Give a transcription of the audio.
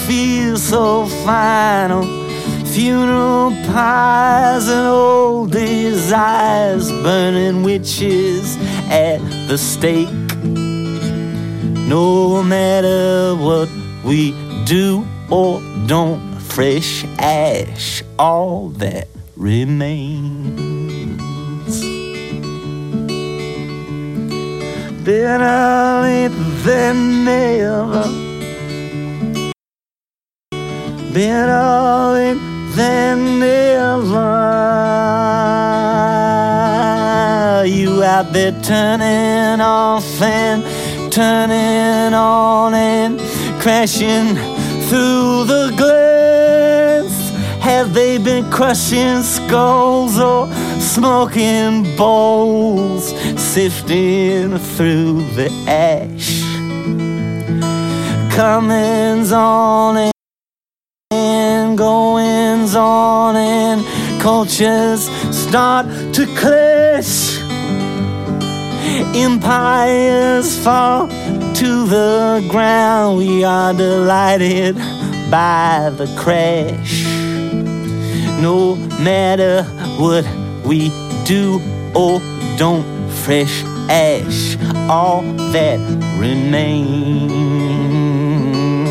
feels so final. Funeral pyres and old desires, burning witches at the stake. No matter what we do or don't, fresh ash, all that remains. Better late than never. Better late than never. You out there turning off and turning on and crashing through the glass. Have they been crushing skulls or smoking bowls, sifting through the ash? Comings on and goings on, and cultures start to clash. Empires fall to the ground. We are delighted by the crash. No matter what we do or don't, fresh ash, all that remains.